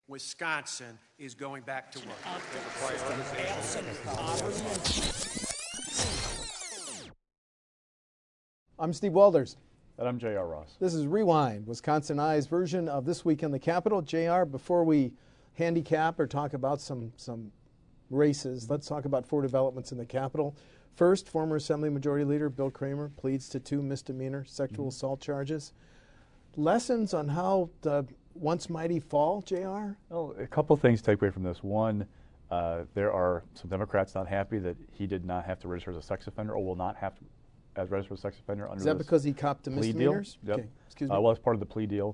Wisconsin is going back to work. I'm Steve Walders. And I'm J.R. Ross. This is Rewind, Wisconsin Eye's version of This Week in the Capitol. J.R., before we handicap or talk about some races, let's talk about 4 developments in the Capitol. First, former Assembly Majority Leader Bill Kramer pleads to 2 misdemeanor sexual assault charges. Lessons on how the once mighty fall, J.R.? Well, a couple of things to take away from this. One, there are some Democrats not happy that he did not have to register as a sex offender or will not have to as register as a sex offender under Is that because he copped the misdemeanors? Yep. Okay. Excuse me. Well, as part of the plea deal.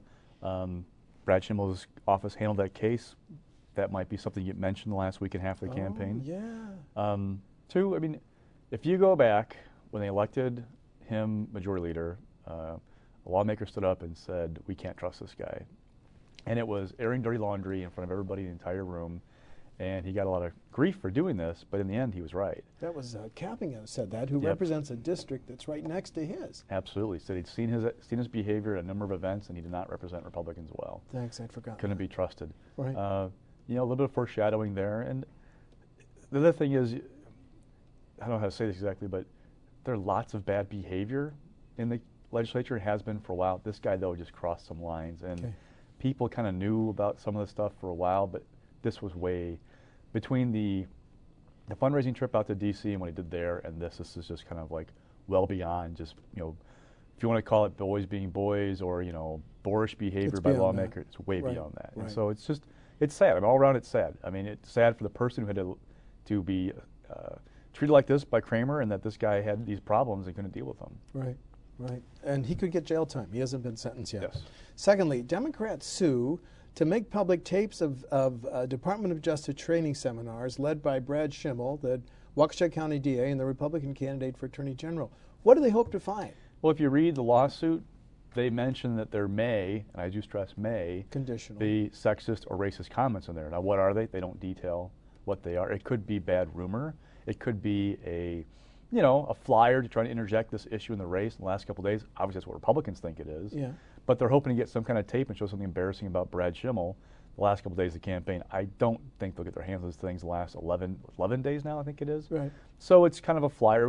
Brad Schimmel's office handled that case. That might be something you mentioned the last week and a half of the campaign. Yeah. 2, I mean, if you go back when they elected him majority leader, a lawmaker stood up and said, "We can't trust this guy." And it was airing dirty laundry in front of everybody in the entire room. And he got a lot of grief for doing this, but in the end, he was right. That was Capping who said that, who represents a district that's right next to his. Absolutely. Said he'd seen his behavior at a number of events, and he did not represent Republicans well. Thanks, I'd forgotten. Couldn't be trusted. Right. A little bit of foreshadowing there. And the other thing is, I don't know how to say this exactly, but there are lots of bad behavior in the legislature. It has been for a while. This guy, though, just crossed some lines. And people kind of knew about some of this stuff for a while, but this was way between the fundraising trip out to D.C. and what he did there, and this is just kind of like well beyond just, if you want to call it boys being boys or, boorish behavior by lawmakers, it's way beyond that. Right. And so it's sad. I mean, all around it's sad. I mean, it's sad for the person who had to be treated like this by Kramer, and that this guy had these problems and couldn't deal with them. Right. Right. And he could get jail time. He hasn't been sentenced yet. Yes. Secondly, Democrats sue to make public tapes of Department of Justice training seminars led by Brad Schimmel, the Waukesha County DA and the Republican candidate for Attorney General. What do they hope to find? Well, if you read the lawsuit, they mention that there may, and I do stress may, conditional, be sexist or racist comments in there. Now, what are they? They don't detail what they are. It could be bad rumor. It could be a flyer to try to interject this issue in the race in the last couple of days. Obviously, that's what Republicans think it is. Yeah. But they're hoping to get some kind of tape and show something embarrassing about Brad Schimmel the last couple of days of the campaign. I don't think they'll get their hands on these things the last 11 days now, I think it is. Right. So it's kind of a flyer.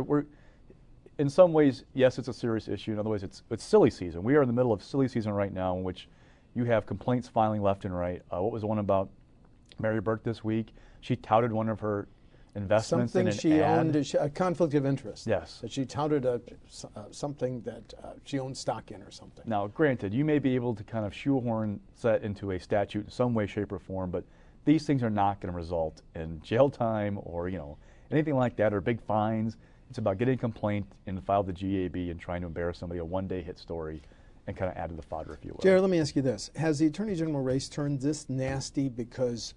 In some ways, yes, it's a serious issue. In other ways, it's silly season. We are in the middle of silly season right now in which you have complaints filing left and right. What was the one about Mary Burke this week? She touted one of her investments something in an she ad. owned, a conflict of interest. Yes. That she touted something that she owned stock in or something. Now, granted, you may be able to kind of shoehorn that into a statute in some way, shape, or form, but these things are not going to result in jail time or anything like that or big fines. It's about getting a complaint and file the GAB and trying to embarrass somebody, a one-day hit story, and kind of add to the fodder, if you will. Jared, let me ask you this. Has the Attorney General race turned this nasty because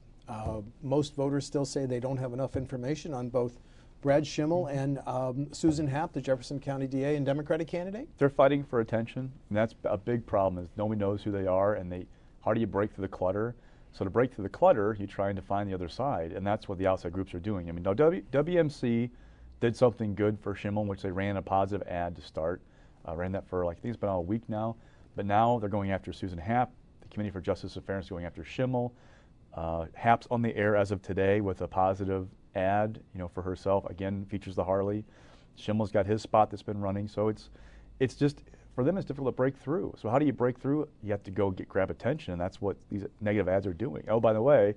most voters still say they don't have enough information on both Brad Schimmel and Susan Happ, the Jefferson County DA and Democratic candidate? They're fighting for attention, and that's a big problem is nobody knows who they are, and how do you break through the clutter? So to break through the clutter, you're trying to find the other side, and that's what the outside groups are doing. I mean, now WMC did something good for Schimmel, which they ran a positive ad to start. Ran that for, I think it's been a week now. But now they're going after Susan Happ. The Committee for Justice and Fairness is going after Schimmel. Happ's on the air as of today with a positive ad, for herself. Again, features the Harley. Schimmel's got his spot that's been running. So it's just, for them, it's difficult to break through. So how do you break through? You have to go grab attention, and that's what these negative ads are doing. Oh, by the way,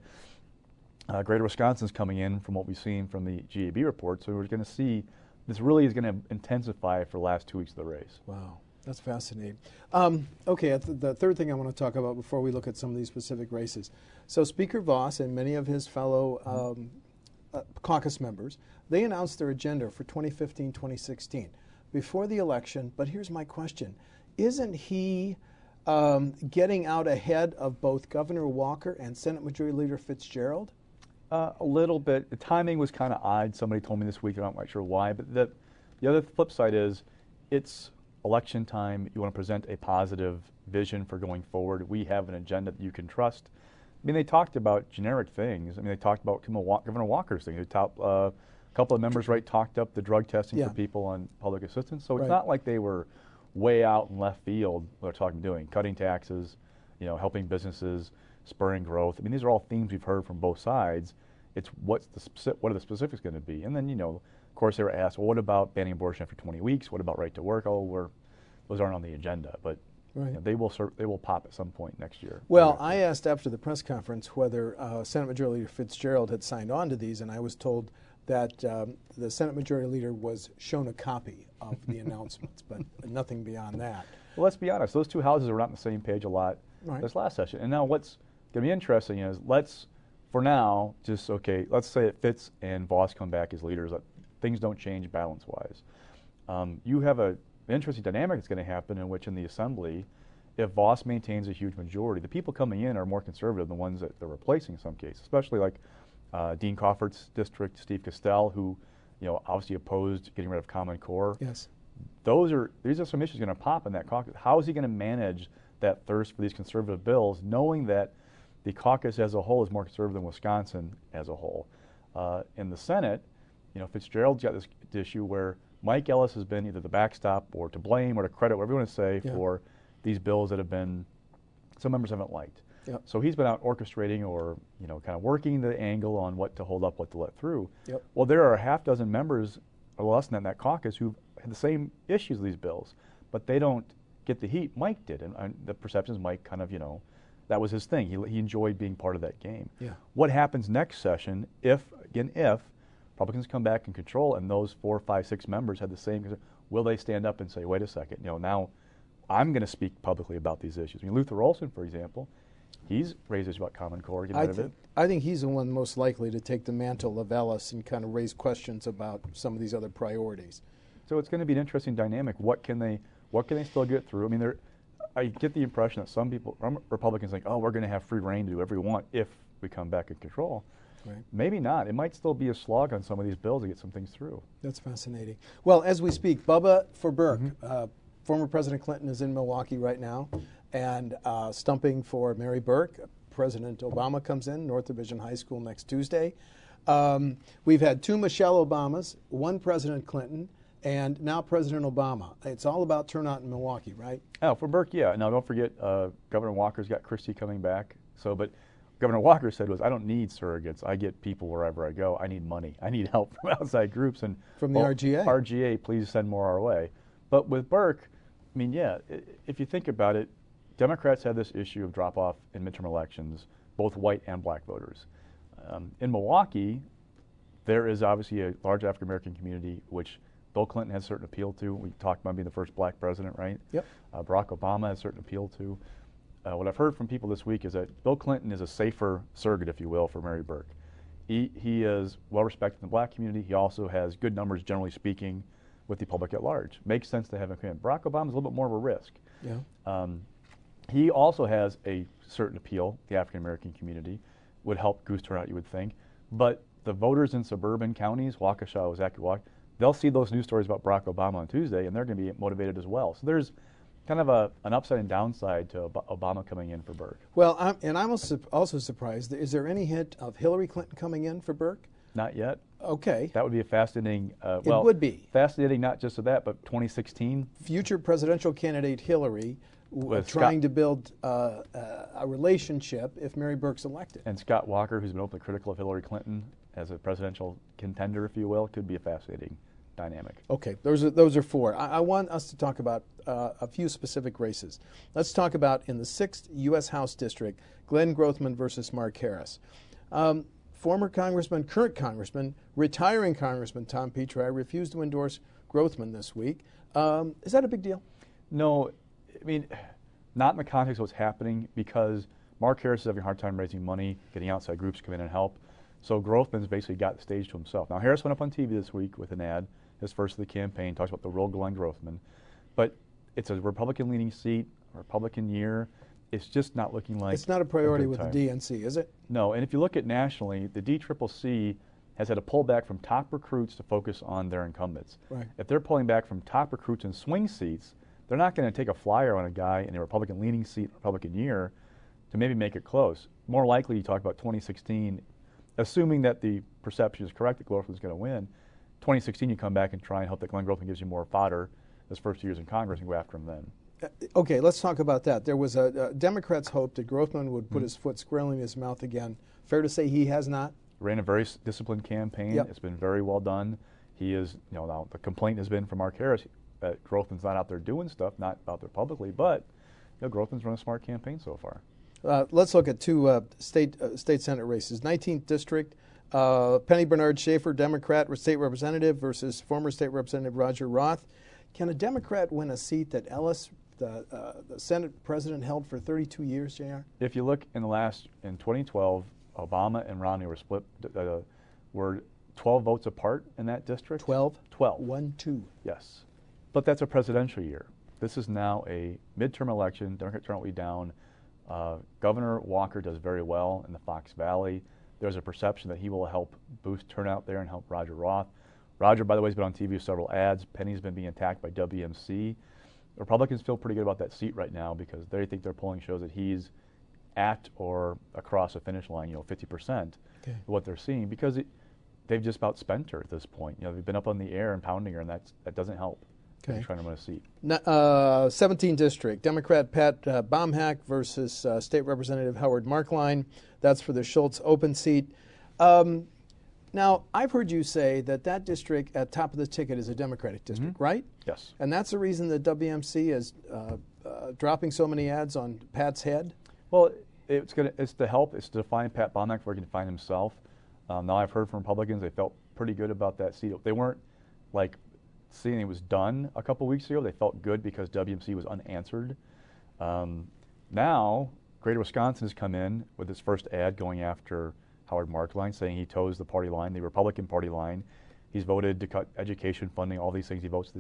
Greater Wisconsin's coming in from what we've seen from the GAB report. So we're going to see this really is going to intensify for the last 2 weeks of the race. Wow. That's fascinating. Okay, the third thing I want to talk about before we look at some of these specific races. So Speaker Voss and many of his fellow caucus members, they announced their agenda for 2015-2016 before the election. But here's my question. Isn't he getting out ahead of both Governor Walker and Senate Majority Leader Fitzgerald? A little bit. The timing was kind of odd. Somebody told me this week. I'm not quite sure why. But the other flip side is it's election time. You want to present a positive vision for going forward. We have an agenda that you can trust. I mean, they talked about generic things. I mean, they talked about Governor Walker's thing. A couple of members talked up the drug testing for people on public assistance. So it's not like they were way out in left field. They're talking doing cutting taxes, helping businesses, spurring growth. I mean, these are all themes we've heard from both sides. It's what are the specifics going to be? And then, of course, they were asked, well, what about banning abortion after 20 weeks? What about right to work? Those aren't on the agenda, but Right. they will pop at some point next year. Well, I asked after the press conference whether Senate Majority Leader Fitzgerald had signed on to these, and I was told that the Senate Majority Leader was shown a copy of the announcements, but nothing beyond that. Well, let's be honest. Those two houses were not on the same page a lot this last session. And now what's going to be interesting is for now, let's say that Fitz and Vos come back as leaders. Things don't change balance-wise. You have an interesting dynamic that's going to happen in which in the Assembly, if Vos maintains a huge majority, the people coming in are more conservative than the ones that they're replacing in some cases, especially like Dean Crawford's district, Steve Castell, who obviously opposed getting rid of Common Core. Yes. These are some issues going to pop in that caucus. How is he going to manage that thirst for these conservative bills, knowing that the caucus as a whole is more conservative than Wisconsin as a whole? In the Senate, Fitzgerald's got this issue where Mike Ellis has been either the backstop or to blame or to credit, whatever you want to say, for these bills that some members haven't liked. Yep. So he's been out orchestrating or kind of working the angle on what to hold up, what to let through. Yep. Well, there are a half dozen members or less than that in that caucus who've had the same issues with these bills, but they don't get the heat Mike did. And the perception is Mike kind of, that was his thing. He enjoyed being part of that game. Yeah. What happens next session if Republicans come back in control and those 4, 5, 6 members had the same concern, will they stand up and say, wait a second, now I'm going to speak publicly about these issues? I mean, Luther Olson, for example, he's raised issues about Common Core, getting rid of it. I think he's the one most likely to take the mantle of Ellis and kind of raise questions about some of these other priorities. So it's going to be an interesting dynamic. What can they still get through? I mean, I get the impression that some Republicans think, we're going to have free reign to do whatever we want if we come back in control. Right. Maybe not. It might still be a slog on some of these bills to get some things through. That's fascinating. Well, as we speak, Bubba for Burke, former President Clinton is in Milwaukee right now, and stumping for Mary Burke. President Obama comes in, North Division High School next Tuesday. We've had 2 Michelle Obamas, 1 President Clinton, and now President Obama. It's all about turnout in Milwaukee, right? Oh, for Burke, yeah. Now, don't forget, Governor Walker's got Christie coming back. But Governor Walker said I don't need surrogates. I get people wherever I go. I need money. I need help from outside groups. And from the RGA. RGA, please send more our way. But with Burke, I mean, if you think about it, Democrats had this issue of drop-off in midterm elections, both white and black voters. In Milwaukee, there is obviously a large African-American community, which Bill Clinton has a certain appeal to. We talked about being the first black president, right? Yep. Barack Obama has a certain appeal to. What I've heard from people this week is that Bill Clinton is a safer surrogate, if you will, for Mary Burke. He is well respected in the black community. He also has good numbers, generally speaking, with the public at large. Makes sense to have him come in. Barack Obama is a little bit more of a risk. Yeah. He also has a certain appeal, the African-American community, would help goose turnout, you would think. But the voters in suburban counties, Waukesha, Ozaukee, they'll see those news stories about Barack Obama on Tuesday, and they're going to be motivated as well. So there's kind of an upside and downside to Obama coming in for Burke. Well, I'm also surprised. Is there any hint of Hillary Clinton coming in for Burke? Not yet. Okay. That would be a fascinating, it would be. Fascinating not just of that, but 2016. Future presidential candidate Hillary trying to build a relationship if Mary Burke's elected. And Scott Walker, who's been openly critical of Hillary Clinton as a presidential contender, if you will, could be a fascinating dynamic. Okay, those are 4. I want us to talk about a few specific races. Let's talk about in the 6th U.S. House District, Glenn Grothman versus Mark Harris. Former Congressman, current Congressman, retiring Congressman Tom Petri refused to endorse Grothman this week. Is that a big deal? No, I mean, not in the context of what's happening, because Mark Harris is having a hard time raising money, getting outside groups to come in and help. So Grothman's basically got the stage to himself. Now, Harris went up on TV this week with an ad, his first of the campaign, talks about the real Glenn Grothman. But it's a Republican-leaning seat, a Republican year. It's just not looking like it's not a priority with time. the DNC, is it? No, and if you look at nationally, the DCCC has had a pullback from top recruits to focus on their incumbents. Right. If they're pulling back from top recruits in swing seats, they're not going to take a flyer on a guy in a Republican-leaning seat, Republican year, to maybe make it close. More likely, you talk about 2016, assuming that the perception is correct that Grothman's going to win. 2016, you come back and try and hope that Glenn Grothman gives you more fodder his first 2 years in Congress and go after him then. Okay, let's talk about that. There was Democrats hoped that Grothman would put his foot squarely in his mouth again. Fair to say he has not? Ran a very disciplined campaign. Yep. It's been very well done. He is, now the complaint has been from Mark Harris that Grothman's not out there doing stuff, not out there publicly, but Grothman's run a smart campaign so far. Let's look at two state Senate races. 19th District, Penny Bernard Schaefer, Democrat, state representative, versus former state representative Roger Roth. Can a Democrat win a seat that Ellis, the Senate president, held for 32 years, JR? If you look in 2012, Obama and Romney were split, were 12 votes apart in that district. 12? 12. 1-2. Yes. But that's a presidential year. This is now a midterm election. Democrat turnout will be down. Governor Walker does very well in the Fox Valley. There's a perception that he will help boost turnout there and help Roger Roth. Roger, by the way, has been on TV with several ads. Penny's been being attacked by WMC. Republicans feel pretty good about that seat right now because they think their polling shows that he's at or across the finish line, 50% of what they're seeing, because they've just about spent her at this point. They've been up on the air and pounding her, and that doesn't help. Okay. Trying to win a seat. 17th District, Democrat Pat Baumhack versus State Representative Howard Markline. That's for the Schultz open seat. Now, I've heard you say that district at top of the ticket is a Democratic district, right? Yes. And that's the reason that WMC is dropping so many ads on Pat's head? Well, it's to help. It's to define Pat Baumhack where he can find himself. Now, I've heard from Republicans they felt pretty good about that seat. They weren't like seeing it was done a couple weeks ago. They felt good because WMC was unanswered. Now, Greater Wisconsin has come in with its first ad going after Howard Markline, saying he toes the party line, the Republican Party line. He's voted to cut education funding, all these things. He votes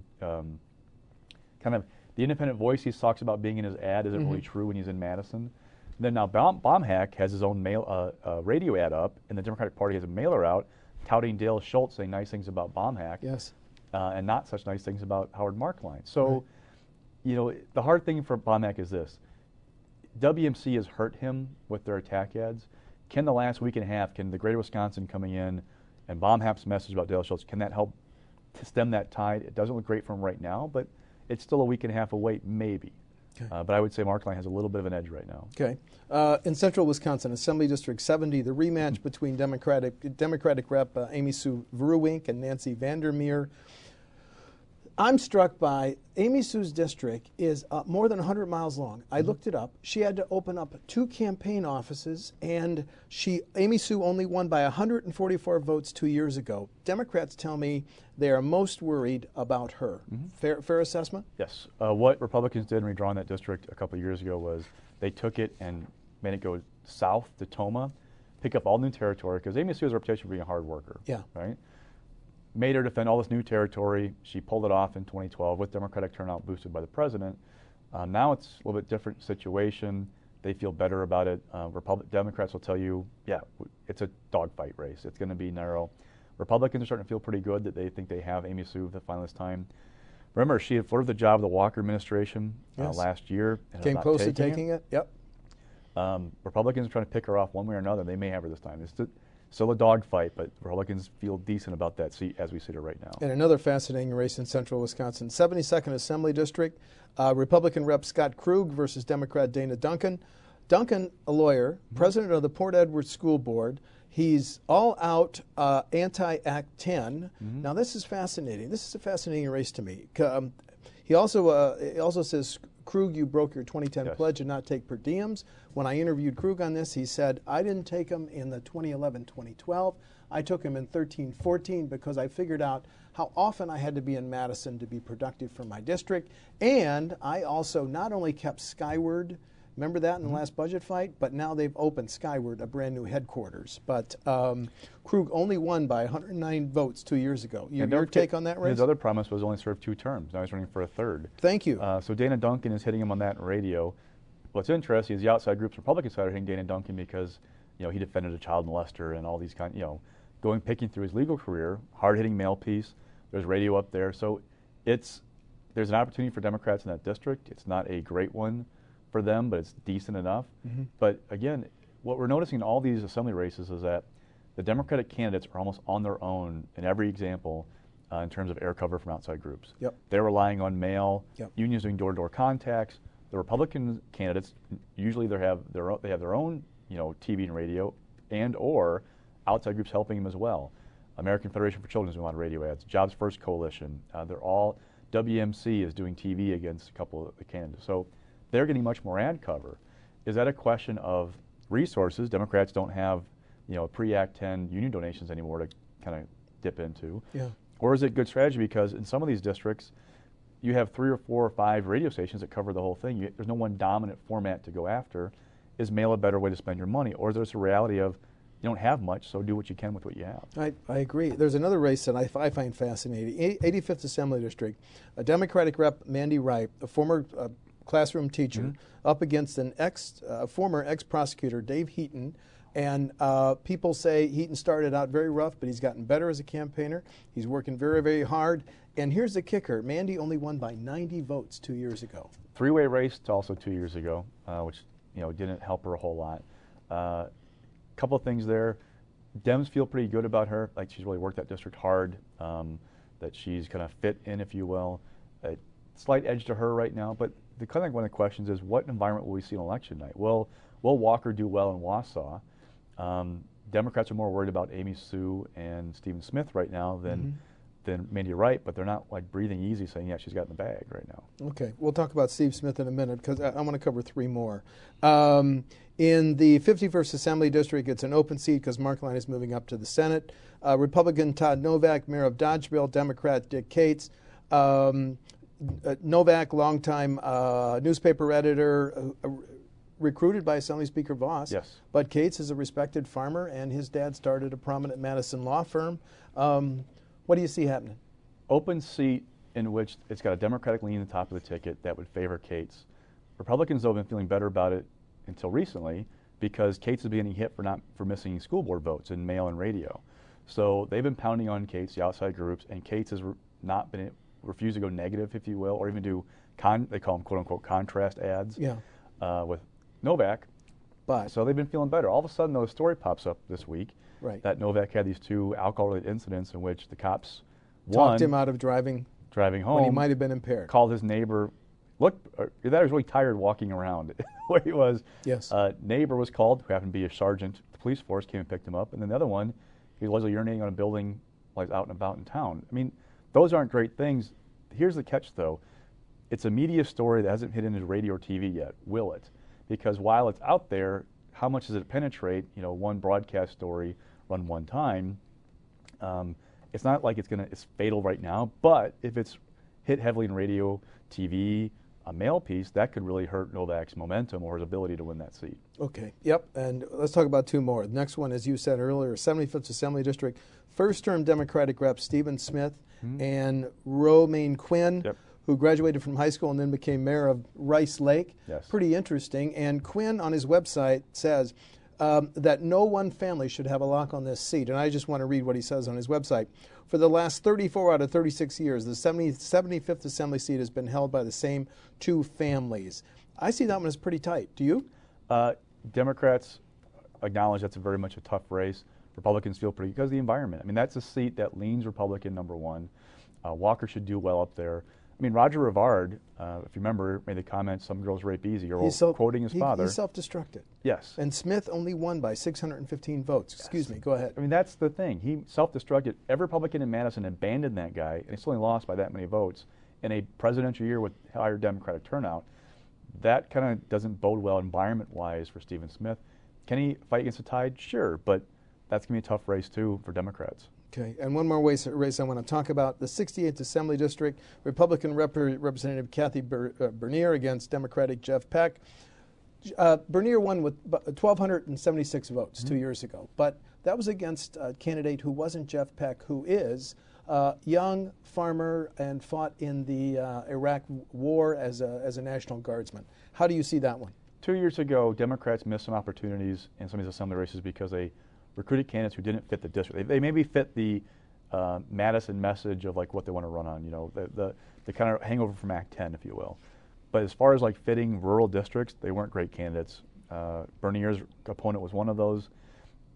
kind of the independent voice he talks about being in his ad isn't really true when he's in Madison. And then now Baumhack has his own radio ad up, and the Democratic Party has a mailer out touting Dale Schultz, saying nice things about Baumhack. Yes. And not such nice things about Howard Markline. So, the hard thing for Baumhack is this. WMC has hurt him with their attack ads. Can the last week and a half, can the Greater Wisconsin coming in and Baumhack's message about Dale Schultz, can that help to stem that tide? It doesn't look great for him right now, but it's still a week and a half away, maybe. Okay. But I would say Markline has a little bit of an edge right now. Okay. In Central Wisconsin, Assembly District 70, the rematch between Democratic Rep Amy Sue Verwink and Nancy Vandermeer. I'm struck by Amy Sue's district is more than 100 miles long. I looked it up. She had to open up 2 campaign offices, and Amy Sue only won by 144 votes 2 years ago. Democrats tell me they are most worried about her. Fair assessment? Yes. What Republicans did in redrawing that district a couple of years ago was they took it and made it go south to Toma, pick up all new territory, because Amy Sue has a reputation for being a hard worker. Yeah. Right? Made her defend all this new territory. She pulled it off in 2012 with Democratic turnout boosted by the president. Now it's a little bit different situation. They feel better about it. Democrats will tell you, it's a dogfight race. It's going to be narrow. Republicans are starting to feel pretty good that they think they have Amy Sue the final this time. Remember, she had flirted the job of the Walker administration last year. And came close to taking it. Yep. Republicans are trying to pick her off one way or another. They may have her this time. It's still a dogfight, but Republicans feel decent about that seat as we sit here right now. And another fascinating race in Central Wisconsin, 72nd Assembly District, Republican Rep Scott Krug versus Democrat Dana Duncan. Duncan, a lawyer, president of the Port Edward School Board. He's all out anti-Act 10. Now this is fascinating. This is a fascinating race to me. He also says, Krug, you broke your 2010 pledge and not take per diems. When I interviewed Krug on this, he said, I didn't take him in the 2011-2012. I took him in 13-14 because I figured out how often I had to be in Madison to be productive for my district. And I also not only kept Skyward, remember that in the last budget fight, but now they've opened Skyward, a brand new headquarters. But Krug only won by 109 votes 2 years ago. Your take on that race? His other promise was only serve 2 terms. Now he's running for a 3rd. Thank you. So Dana Duncan is hitting him on that in radio. What's interesting is the outside groups, Republican side, are hitting Dana Duncan because he defended a child molester and all these picking through his legal career, hard-hitting male piece. There's radio up there. So there's an opportunity for Democrats in that district. It's not a great one for them, but it's decent enough. But again, what we're noticing in all these assembly races is that the Democratic candidates are almost on their own in every example. in terms of air cover from outside groups. Yep. They're relying on mail. Yep. Unions doing door-to-door contacts. The Republican candidates usually they have their own TV and radio, and or outside groups helping them as well. American Federation for Children is doing a lot of radio ads. Jobs First Coalition. They're all WMC is doing TV against a couple of the candidates. So they're getting much more ad cover. Is that a question of resources? Democrats don't have pre-Act 10 union donations anymore to kind of dip into. Yeah. Or is it good strategy because in some of these districts, you have 3 or 4 or 5 radio stations that cover the whole thing. There's no one dominant format to go after. Is mail a better way to spend your money? Or is there a reality of you don't have much, so do what you can with what you have? I agree. There's another race that I find fascinating. 85th Assembly District, a Democratic rep, Mandy Wright, a former classroom teacher, up against an former ex-prosecutor, Dave Heaton. And people say Heaton started out very rough, but he's gotten better as a campaigner. He's working very, very hard. And here's the kicker. Mandy only won by 90 votes 2 years ago. Three-way race also 2 years ago, which didn't help her a whole lot. Couple of things there. Dems feel pretty good about her. Like she's really worked that district hard. That she's kind of fit in, if you will. A slight edge to her right now. But one of the questions is, what environment will we see on election night? Will Walker do well in Wausau? Democrats are more worried about Amy Sue and Stephen Smith right now than Mandy Wright, but they're not like breathing easy saying, yeah, she's got in the bag right now. Okay, we'll talk about Steve Smith in a minute because I want to cover 3 more. In the 51st Assembly District, it's an open seat because Mark Line is moving up to the Senate. Republican Todd Novak, mayor of Dodgeville, Democrat Dick Cates. Novak, longtime newspaper editor, recruited by Assembly Speaker Voss. Yes. But Cates is a respected farmer, and his dad started a prominent Madison law firm. What do you see happening? Open seat in which it's got a Democratic lean at the top of the ticket that would favor Cates. Republicans, though, have been feeling better about it until recently because Cates is being hit for missing school board votes in mail and radio. So they've been pounding on Cates, the outside groups, and Cates has refused to go negative, if you will, or even do they call them quote-unquote contrast ads with Novak. So they've been feeling better. All of a sudden, though, a story pops up this week that Novak had these 2 alcohol-related incidents in which the cops talked him out of driving home when he might have been impaired. Called his neighbor. Look, that was really tired walking around where he was. Yes. Neighbor was called, who happened to be a sergeant. The police force came and picked him up. And then the other one, he was urinating on a building while he was out and about in town. I mean, those aren't great things. Here's the catch, though. It's a media story that hasn't hit into radio or TV yet. Will it? Because while it's out there, how much does it penetrate? One broadcast story run one time. It's not like it's fatal right now, but if it's hit heavily in radio, TV, a mail piece, that could really hurt Novak's momentum or his ability to win that seat. Okay. Yep. And let's talk about 2 more. The next one, as you said earlier, 75th Assembly District, first-term Democratic rep Stephen Smith and Romaine Quinn, who graduated from high school and then became mayor of Rice Lake. Yes. Pretty interesting. And Quinn on his website says that no one family should have a lock on this seat. And I just want to read what he says on his website. For the last 34 out of 36 years, the 75th Assembly seat has been held by the same 2 families. I see that one as pretty tight. Do you? Democrats acknowledge that's very much a tough race. Republicans feel pretty because of the environment. I mean, that's a seat that leans Republican, number 1. Walker should do well up there. I mean, Roger Rivard, if you remember, made the comment, "Some girls rape easy," or quoting his father. He self-destructed. Yes. And Smith only won by 615 votes. Excuse me, go ahead. I mean, that's the thing. He self-destructed. Every Republican in Madison abandoned that guy, and he's only lost by that many votes in a presidential year with higher Democratic turnout. That kind of doesn't bode well environment-wise for Stephen Smith. Can he fight against the tide? Sure, but that's going to be a tough race, too, for Democrats. Okay, and one more race I want to talk about, the 68th Assembly District, Republican Representative Kathy Bernier against Democratic Jeff Peck. Bernier won with 1,276 votes 2 years ago, but that was against a candidate who wasn't Jeff Peck, who is a young farmer and fought in the Iraq War as a National Guardsman. How do you see that one? 2 years ago, Democrats missed some opportunities in some of these assembly races because they recruited candidates who didn't fit the district. They maybe fit the Madison message of like what they want to run on, the kind of hangover from Act 10, if you will. But as far as like fitting rural districts, they weren't great candidates. Bernier's opponent was one of those.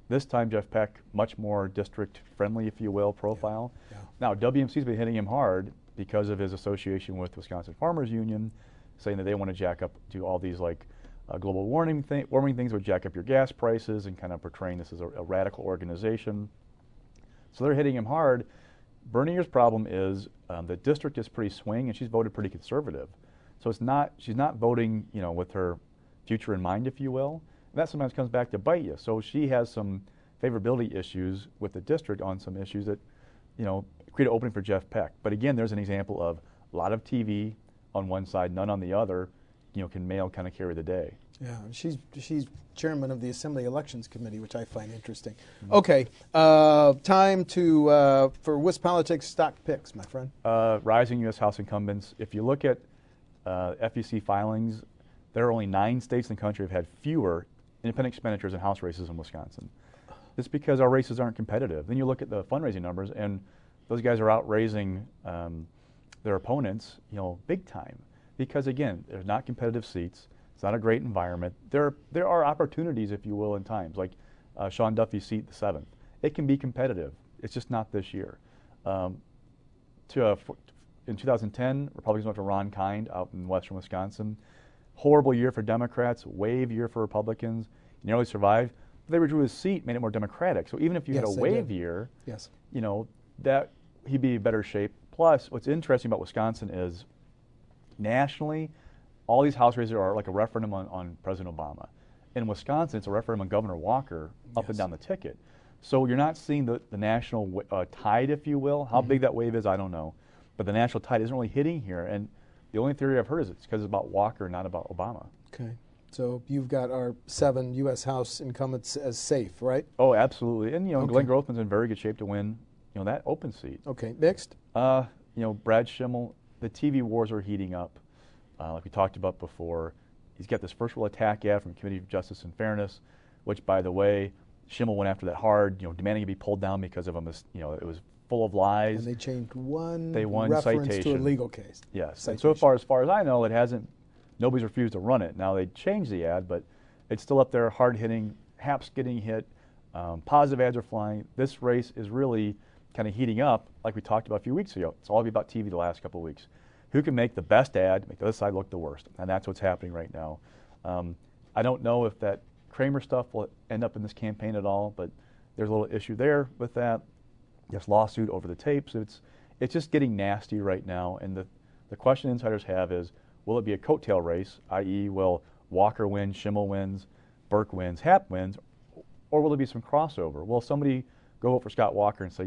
This time, Jeff Peck, much more district-friendly, if you will, profile. Yeah. Now, WMC's been hitting him hard because of his association with Wisconsin Farmers Union, saying that they want to jack up, do all these like global warming things, would jack up your gas prices, and kind of portraying this as a radical organization. So they're hitting him hard. Bernier's problem is the district is pretty swing, and she's voted pretty conservative. So she's not voting, with her future in mind, if you will. And that sometimes comes back to bite you. So she has some favorability issues with the district on some issues that, create an opening for Jeff Peck. But again, there's an example of a lot of TV on one side, none on the other. Can male kind of carry the day. Yeah, she's chairman of the Assembly Elections Committee, which I find interesting. Okay, time for Wisp Politics stock picks, my friend. Rising U.S. House incumbents. If you look at FEC filings, there are only 9 states in the country that have had fewer independent expenditures in House races in Wisconsin. It's because our races aren't competitive. Then you look at the fundraising numbers, and those guys are out raising their opponents, big time. Because again, there's not competitive seats. It's not a great environment. There are opportunities, if you will, in times like Sean Duffy's seat, the 7th. It can be competitive. It's just not this year. In 2010, Republicans went to Ron Kind out in western Wisconsin. Horrible year for Democrats. Wave year for Republicans. He nearly survived. But they withdrew his seat, made it more Democratic. So even if you had a wave year, yes, that he'd be in better shape. Plus, what's interesting about Wisconsin is nationally, all these House races are like a referendum on President Obama. In Wisconsin, it's a referendum on Governor Walker up and down the ticket. So you're not seeing the national tide, if you will. How big that wave is, I don't know. But the national tide isn't really hitting here. And the only theory I've heard is it's because it's about Walker, not about Obama. Okay. So you've got our 7 U.S. House incumbents as safe, right? Oh, absolutely. And, Glenn Grothman's in very good shape to win, that open seat. Okay. Mixed? Brad Schimmel, the TV wars are heating up. Like we talked about before, he's got this first real attack ad from Committee of Justice and Fairness, which, by the way, Schimmel went after that hard, demanding it be pulled down because of it was full of lies. And they changed one reference citation to a legal case. Yes. Citation. And so as far as I know, nobody's refused to run it. Now they changed the ad, but it's still up there, hard hitting, Hap's getting hit, positive ads are flying. This race is really kind of heating up, like we talked about a few weeks ago. It's all about TV the last couple of weeks. Who can make the best ad, make the other side look the worst? And that's what's happening right now. I don't know if that Kramer stuff will end up in this campaign at all, but there's a little issue there with that. This lawsuit over the tapes. It's just getting nasty right now. And the question insiders have is, will it be a coattail race, i.e., will Walker win, Schimmel wins, Burke wins, Hap wins, or will there be some crossover? Will somebody go vote for Scott Walker and say,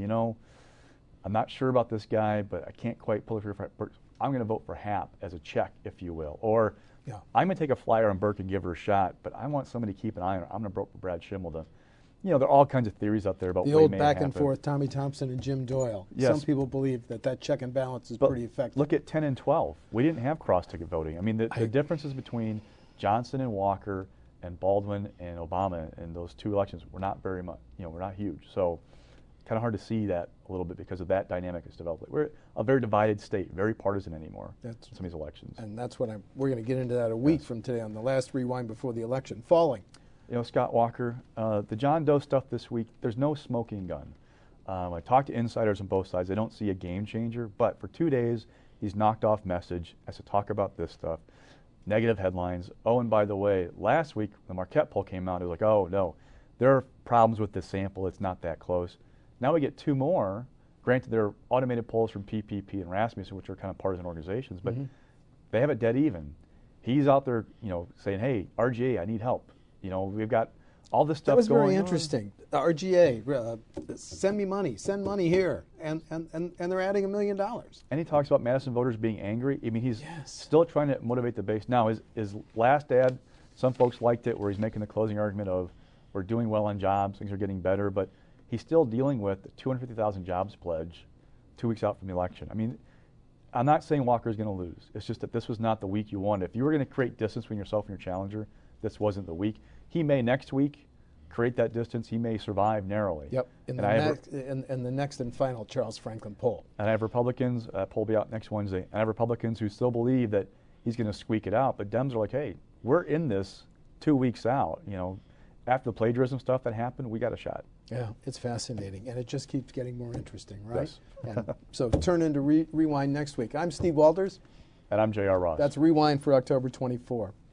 I'm not sure about this guy, but I can't quite pull it for Burke. I'm going to vote for Hap as a check, if you will. Or I'm going to take a flyer on Burke and give her a shot, but I want somebody to keep an eye on her. I'm going to vote for Brad Schimmel to, there are all kinds of theories out there about the old back and forth, Tommy Thompson and Jim Doyle. Yes. Some people believe that check and balance is pretty effective. Look at 10 and 12. We didn't have cross-ticket voting. I mean, the differences between Johnson and Walker and Baldwin and Obama in those 2 elections were not very much, were not huge. So kind of hard to see that a little bit because of that dynamic that's developed. We're a very divided state, very partisan anymore in some of these elections. And that's what we're going to get into that a week from today on the last rewind before the election. Falling. Scott Walker, the John Doe stuff this week, there's no smoking gun. I talked to insiders on both sides. They don't see a game changer, but for 2 days, he's knocked off message as to talk about this stuff. Negative headlines. Oh, and by the way, last week, the Marquette poll came out. It was like, oh, no, there are problems with this sample. It's not that close. Now we get 2 more. Granted, they're automated polls from PPP and Rasmussen, which are kind of partisan organizations, but they have it dead even. He's out there, saying, hey, RGA, I need help. We've got all this stuff going on. That was very interesting. RGA, send me money. Send money here. And they're adding $1 million. And he talks about Madison voters being angry. I mean, he's still trying to motivate the base. Now, his last ad, some folks liked it, where he's making the closing argument of we're doing well on jobs, things are getting better, but he's still dealing with the 250,000 jobs pledge 2 weeks out from the election. I mean, I'm not saying Walker's going to lose. It's just that this was not the week you wanted. If you were going to create distance between yourself and your challenger, this wasn't the week. He may next week create that distance. He may survive narrowly. Yep. In the next and final Charles Franklin poll. And I have Republicans, poll will be out next Wednesday, and I have Republicans who still believe that he's going to squeak it out. But Dems are like, hey, we're in this 2 weeks out, and after the plagiarism stuff that happened, we got a shot. Yeah, it's fascinating, and it just keeps getting more interesting, right? Yes. And so turn into Rewind next week. I'm Steve Walters. And I'm J.R. Ross. That's Rewind for October 24.